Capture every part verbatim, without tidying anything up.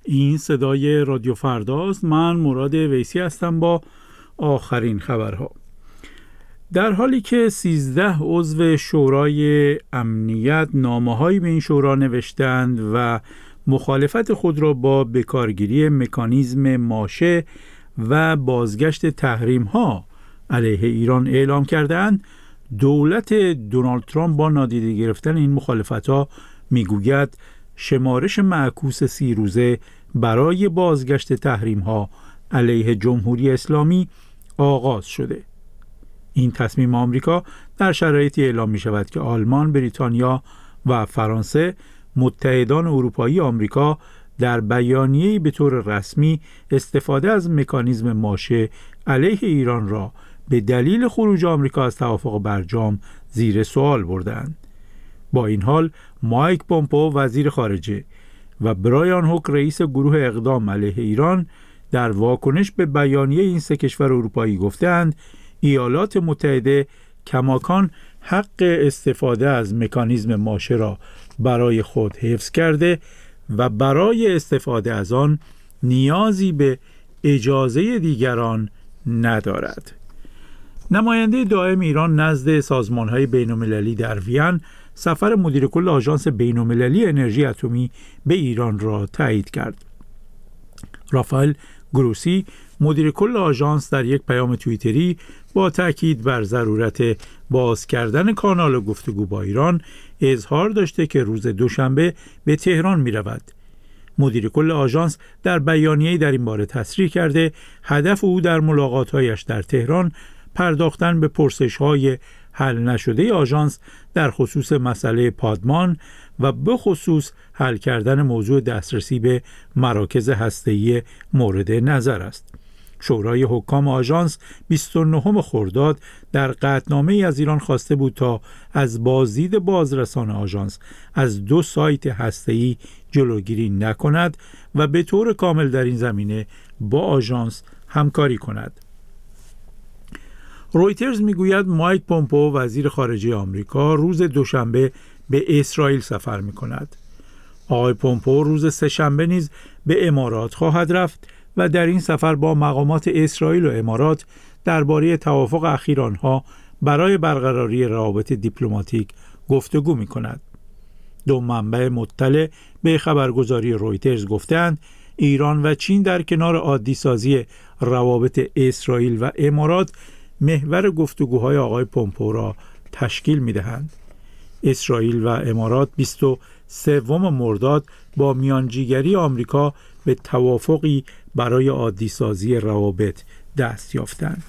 این صدای رادیو فرداست. من مراد ویسی هستم با آخرین خبرها. در حالی که سیزده عضو شورای امنیت نامه‌هایی به این شورا نوشتند و مخالفت خود را با بکارگیری مکانیزم ماشه و بازگشت تحریم‌ها علیه ایران اعلام کردند، دولت دونالد ترامپ با نادیده گرفتن این مخالفت‌ها میگوید شمارش معکوس سی روزه برای بازگشت تحریم‌ها علیه جمهوری اسلامی آغاز شده. این تصمیم آمریکا در شرایطی اعلام می شود که آلمان، بریتانیا و فرانسه، متحدان اروپایی آمریکا، در بیانیه‌ای به طور رسمی استفاده از مکانیزم ماشه علیه ایران را به دلیل خروج آمریکا از توافق برجام زیر سوال بردند. با این حال مایک پومپئو وزیر خارجه و برایان هوک رئیس گروه اقدام علیه ایران در واکنش به بیانیه این سه کشور اروپایی گفتند ایالات متحده کماکان حق استفاده از مکانیزم ماشه را برای خود حفظ کرده و برای استفاده از آن نیازی به اجازه دیگران ندارد. نماینده دائم ایران نزد سازمان‌های بین‌المللی در وین سفر مدیر کل آژانس بین‌المللی انرژی اتمی به ایران را تایید کرد. رافائل گروسی مدیر کل آژانس در یک پیام توییتری با تاکید بر ضرورت باز کردن کانال گفتگو با ایران اظهار داشته که روز دوشنبه به تهران می رود. مدیر کل آژانس در بیانیه‌ای در این باره تصریح کرده هدف او در ملاقات‌هایش در تهران پرداختن به پرسش‌های حل نشده آژانس در خصوص مسئله پادمان و به خصوص حل کردن موضوع دسترسی به مراکز هسته‌ای مورد نظر است. شورای حکام آژانس بیست و نهم خرداد در قطعنامه‌ای از ایران خواسته بود تا از بازدید بازرسان آژانس از دو سایت هسته‌ای جلوگیری نکند و به طور کامل در این زمینه با آژانس همکاری کند. رویترز میگوید مایک پومپئو وزیر خارجه آمریکا روز دوشنبه به اسرائیل سفر می‌کند. آقای پومپئو روز سه‌شنبه نیز به امارات خواهد رفت و در این سفر با مقامات اسرائیل و امارات درباره توافق اخیر آنها برای برقراری روابط دیپلماتیک گفتگو می‌کند. دو منبع مطلع به خبرگزاری رویترز گفتند ایران و چین در کنار عادی سازی روابط اسرائیل و امارات محور گفتگوهای آقای پومپئو را تشکیل می‌دهند. اسرائیل و امارات بیست و سوم مرداد با میانجیگری آمریکا به توافقی برای عادی سازی روابط دست یافتند.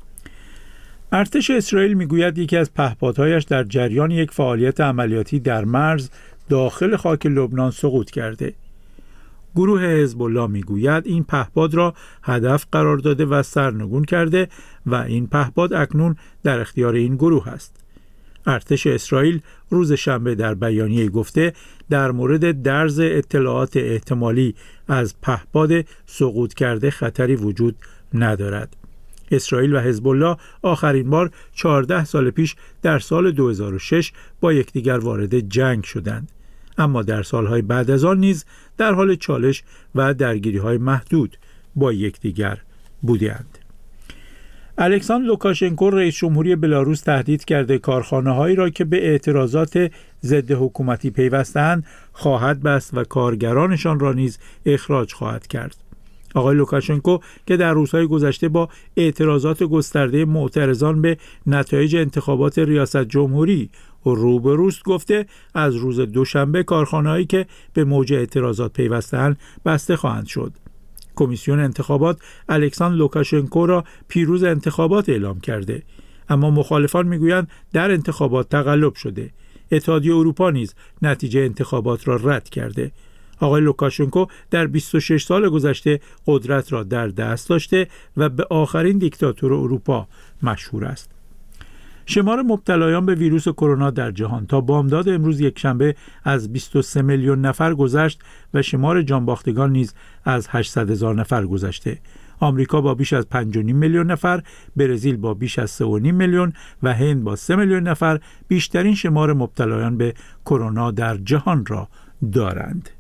ارتش اسرائیل میگوید یکی از پهپادهایش در جریان یک فعالیت عملیاتی در مرز داخل خاک لبنان سقوط کرده. گروه حزب الله میگوید این پهپاد را هدف قرار داده و سرنگون کرده و این پهپاد اکنون در اختیار این گروه است. ارتش اسرائیل روز شنبه در بیانیه گفته در مورد درز اطلاعات احتمالی از پهپاد سقوط کرده خطری وجود ندارد. اسرائیل و حزب الله آخرین بار چهارده سال پیش در سال دو هزار و شش با یکدیگر وارد جنگ شدند، اما در سالهای بعد از آن نیز در حال چالش و درگیری‌های محدود با یکدیگر بودند. الکساندر لوکاشنکو رئیس جمهوری بلاروس تهدید کرده کارخانه‌هایی را که به اعتراضات ضد حکومتی پیوستند خواهد بست و کارگرانشان را نیز اخراج خواهد کرد. آقای لوکاشنکو که در روزهای گذشته با اعتراضات گسترده معترضان به نتایج انتخابات ریاست جمهوری روبروست گفته از روز دوشنبه کارخانه‌هایی که به موج اعتراضات پیوستند بسته خواهند شد. کمیسیون انتخابات الکساندر لوکاشنکو را پیروز انتخابات اعلام کرده، اما مخالفان میگویند در انتخابات تقلب شده. اتحادیه اروپا نیز نتیجه انتخابات را رد کرده. آقای لوکاشنکو در بیست و شش سال گذشته قدرت را در دست داشته و به آخرین دیکتاتور اروپا مشهور است. شمار مبتلایان به ویروس کرونا در جهان تا بامداد امروز یکشنبه از بیست و سه میلیون نفر گذشت و شمار جانباختگان نیز از هشتصد هزار نفر گذشته. آمریکا با بیش از پنج و نیم میلیون نفر، برزیل با بیش از سه و نیم میلیون و هند با سه میلیون نفر بیشترین شمار مبتلایان به کرونا در جهان را دارند.